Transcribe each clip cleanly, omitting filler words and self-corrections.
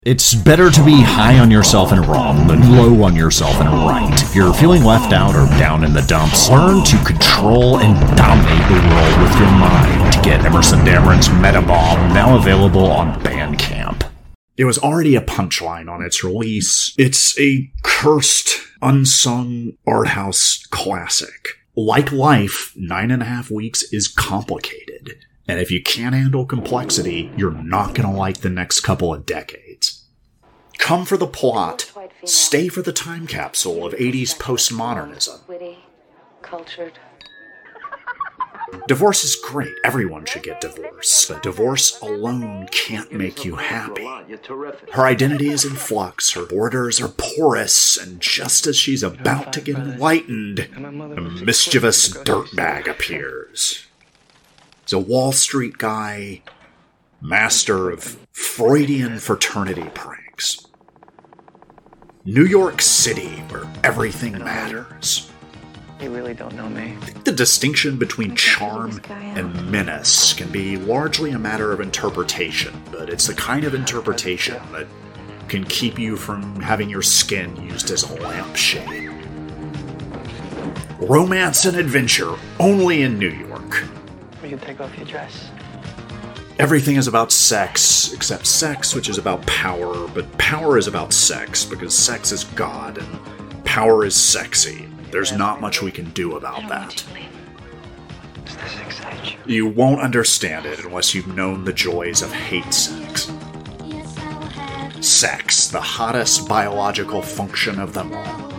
It's better to be high on yourself and wrong than low on yourself and right. If you're feeling left out or down in the dumps, learn to control and dominate the world with your mind. Get Emerson Dameron's Metabomb, now available on Bandcamp. It was already a punchline on its release. It's a cursed, unsung art house classic. Like life, 9.5 Weeks is complicated. And if you can't handle complexity, you're not going to like the next couple of decades. Come for the plot, stay for the time capsule of 80s postmodernism. Witty, cultured. Divorce is great. Everyone should get divorced. But divorce alone can't make you happy. Her identity is in flux, her borders are porous, and just as she's about to get enlightened, a mischievous dirtbag appears. He's a Wall Street guy, master of Freudian fraternity pranks. New York City, where everything matters. You really don't know me. I think the distinction between charm and menace can be largely a matter of interpretation, but it's the kind of interpretation that can keep you from having your skin used as a lampshade. Romance and adventure, only in New York. You can take off your dress. Everything is about sex, except sex, which is about power, but power is about sex, because sex is God, and power is sexy. There's not much we can do about that. Does this excite you? You won't understand it unless you've known the joys of hate sex. Sex, the hottest biological function of them all.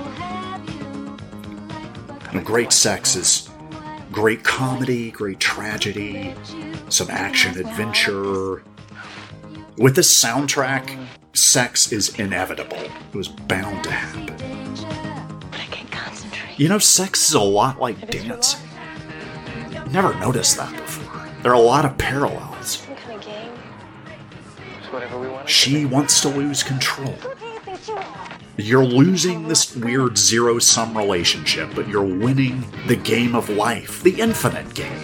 And great sex is great comedy, great tragedy, some action adventure. With this soundtrack, sex is inevitable. It was bound to happen. But I can't concentrate. You know, sex is a lot like dancing. Never noticed that before. There are a lot of parallels. Some kind of game. It's whatever we want. She wants to lose control. You're losing this weird zero-sum relationship, but you're winning the game of life, the infinite game.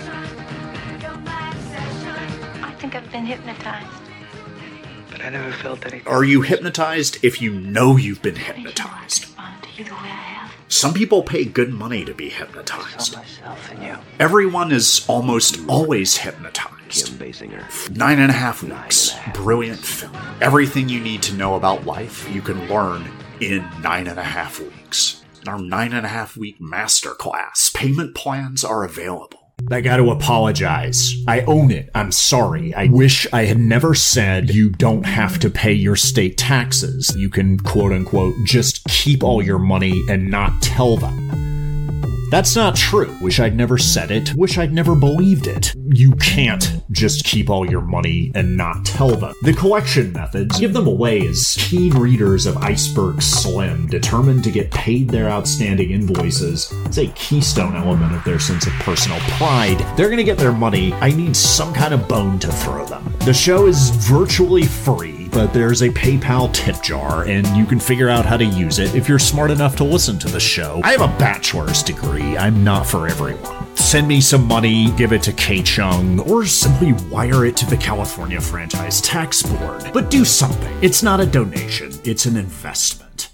I think I've been hypnotized. But I never felt anything. Are you hypnotized if you know you've been hypnotized? Respond to you the way I have. Some people pay good money to be I hypnotized. saw myself in you. Everyone is almost always hypnotized. Kim Basinger. 9.5 Weeks. Brilliant film. Everything you need to know about life, you can learn in 9.5 weeks. Our 9.5 week masterclass. Payment plans are available. I gotta apologize. I own it. I'm sorry. I wish I had never said you don't have to pay your state taxes. You can, quote unquote, just keep all your money and not tell them. That's not true. Wish I'd never said it. Wish I'd never believed it. You can't just keep all your money and not tell them. The collection methods give them away as keen readers of Iceberg Slim, determined to get paid their outstanding invoices. It's a keystone element of their sense of personal pride. They're gonna get their money. I need some kind of bone to throw them. The show is virtually free, but there's a PayPal tip jar, and you can figure out how to use it if you're smart enough to listen to the show. I have a bachelor's degree. I'm not for everyone. Send me some money, give it to K-Chung, or simply wire it to the California Franchise Tax Board. But do something. It's not a donation, it's an investment.